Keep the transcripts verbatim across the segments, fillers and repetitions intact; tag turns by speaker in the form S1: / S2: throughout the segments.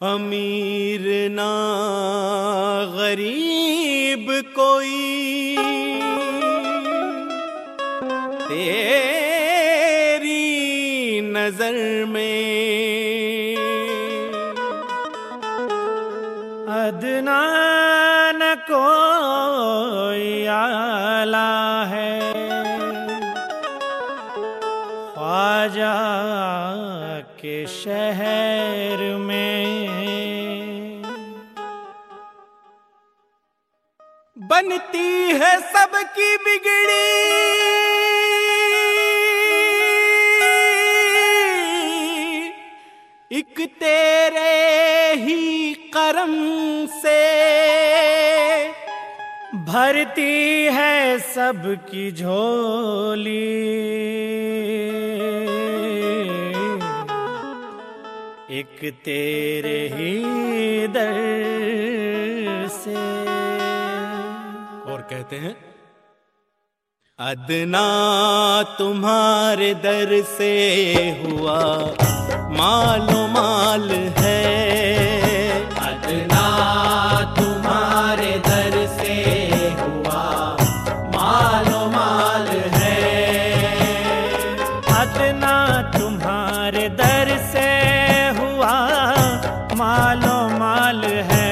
S1: अमीर ना गरीब कोई तेरी नजर में,
S2: अदना न कोई आला है, ख्वाजा के शहर में।
S1: बनती है सबकी बिगड़ी एक तेरे ही करम से,
S2: भरती है सबकी झोली एक तेरे ही दर से।
S1: और कहते हैं अदना तुम्हारे दर से हुआ मालो माल है,
S2: अदना तुम्हारे दर से हुआ मालो माल है, अदना तुम्हारे दर से हुआ मालो माल है,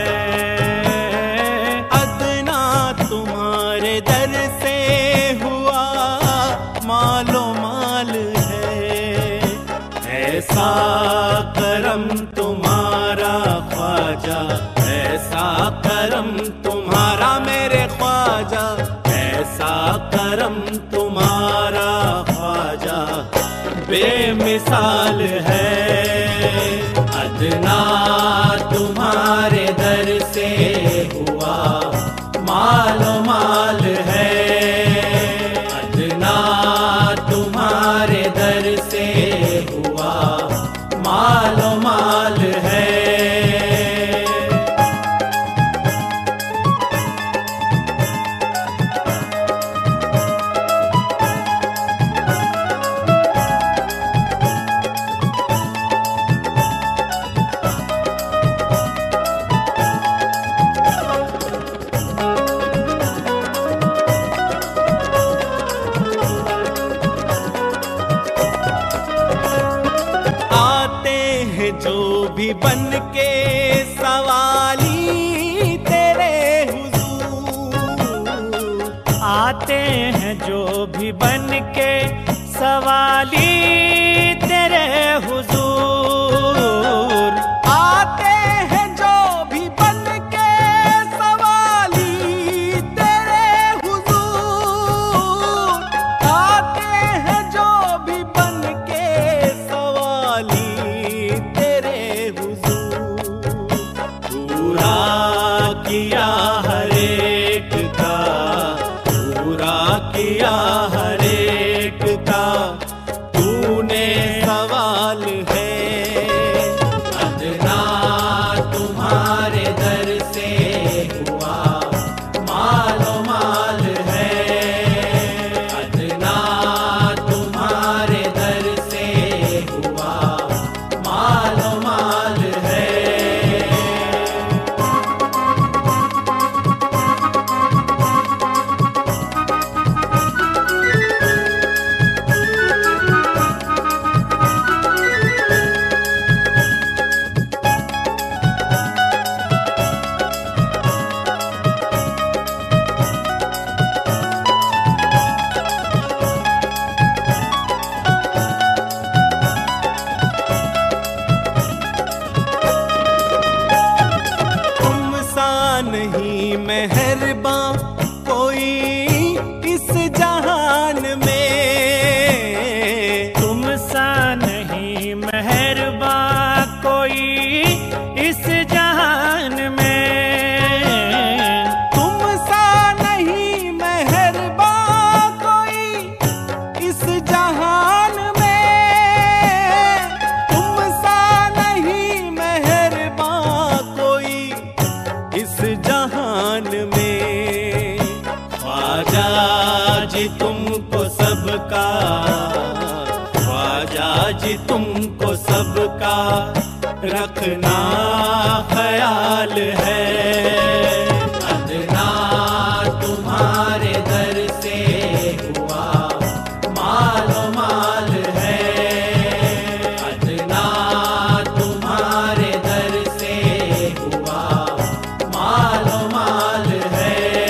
S1: अदना तुम्हारे दर से हुआ मालो माल है। ऐसा करम तुम्हारा ख्वाजा, ऐसा करम तुम्हारा मेरे ख्वाजा, ऐसा करम तुम्हारा ख्वाजा बेमिसाल है।
S2: अदना तुम्हारे दर से हुआ मालो माल है, अदना तुम्हारे दर से हुआ मालो माल है।
S1: जो भी बन के सवाली तेरे हुजूर,
S2: आते हैं जो भी बन के सवाली तेरे हुजूर,
S1: आते हैं जो भी बन के सवाली तेरे हुजूर, आते हैं जो भी बन के सवाली किया हर एक का, पूरा किया हर एक का तूने सवाल है।
S2: अदना तुम्हारे दर से हुआ मालो माल है, अदना तुम्हारे दर से हुआ मालो माल है।
S1: नहीं मेहरबान कोई इस जहान में,
S2: तुम सा नहीं मेहरबान कोई इस जहान में,
S1: तुम सा नहीं मेहरबान कोई इस जहान में, तुम सा नहीं मेहरबान कोई इस जहान में। ख्वाजा जी तुमको सबका, ख्वाजा जी तुमको सबका
S2: रखना ख्याल है।
S1: अदना तुम्हारे दर से हुआ मालो माल है, अदना तुम्हारे दर से हुआ मालो माल है।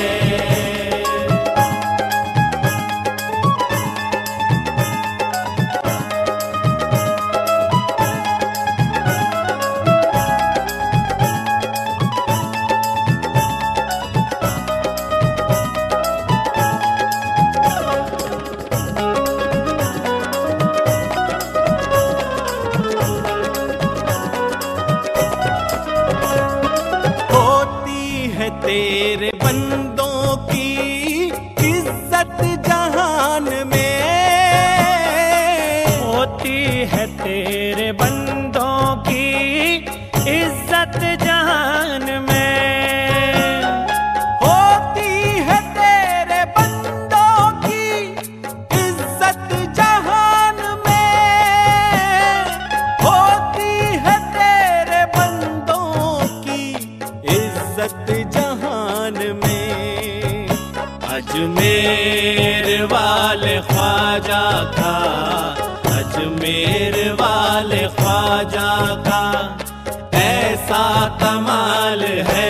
S2: तेरे बंदों की इज्जत जहान में, होती है तेरे बंदों की इज्जत जहान में,
S1: होती है तेरे बंदों की इज्जत जहान में, होती है तेरे बंदों की इज्जत जहान में।
S2: अजमेर वाले ख्वाजा का, अजमेर वाले ख्वाजा का ऐसा कमाल है।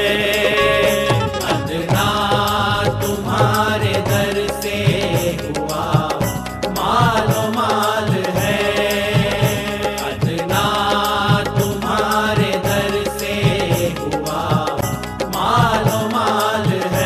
S1: अदना तुम्हारे दर से हुआ मालो माल है, अदना तुम्हारे दर से हुआ मालो माल है।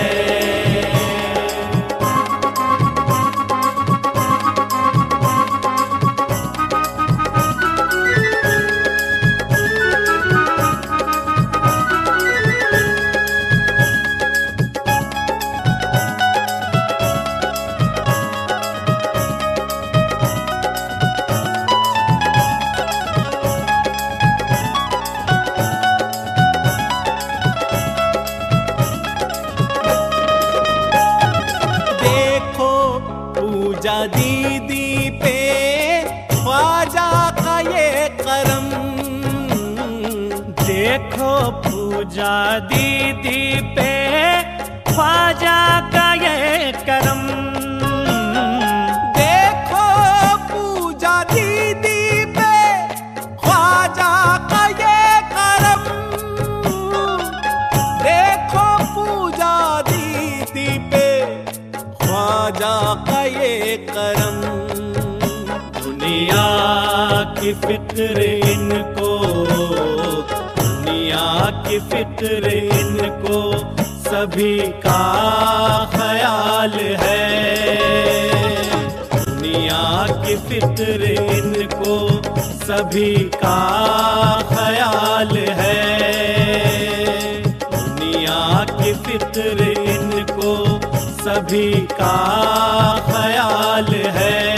S2: पूजा दीदी पे ख्वाजा का ये करम, देखो पूजा दीदी पे ख्वाजा का ये करम,
S1: देखो पूजा दीदी पे ख्वाजा का ये करम, देखो पूजा दीदी पे
S2: ख्वाजा का ये करम। दुनिया की फिक्र इनको, दुनिया की फिक्र इनको सभी का ख्याल है, दुनिया की फिक्र इनको सभी का ख्याल है, दुनिया की फिक्र इनको सभी का ख्याल है।